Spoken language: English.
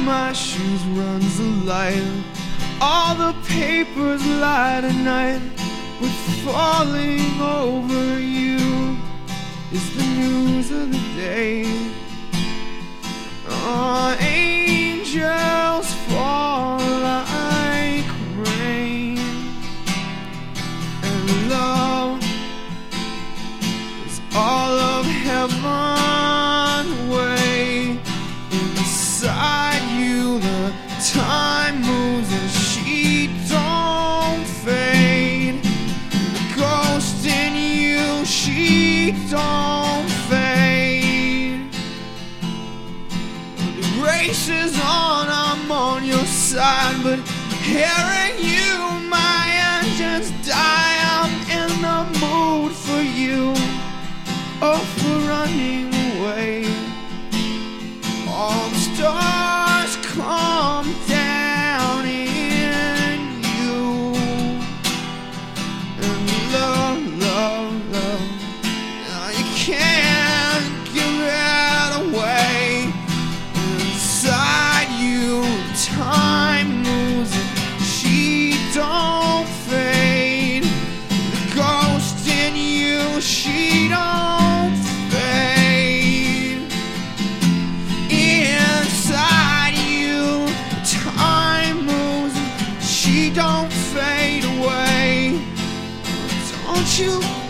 my shoes runs the light. All the papers lie tonight. What's falling over you is the news of the day. Oh, angels fall like rain, and love is all of heaven way. Inside you the time moves and she don't fade. The ghost in you, she don't fade. The race is on, I'm on your side, but hearing you, my engines die. I'm in the mood for you, or for running away. All the stars come down in you, and love, love, love, now you can't give it away. Inside you time moves and she don't fade. The ghost in you, she don't fade. Inside you time moves and she don't fade away. Don't you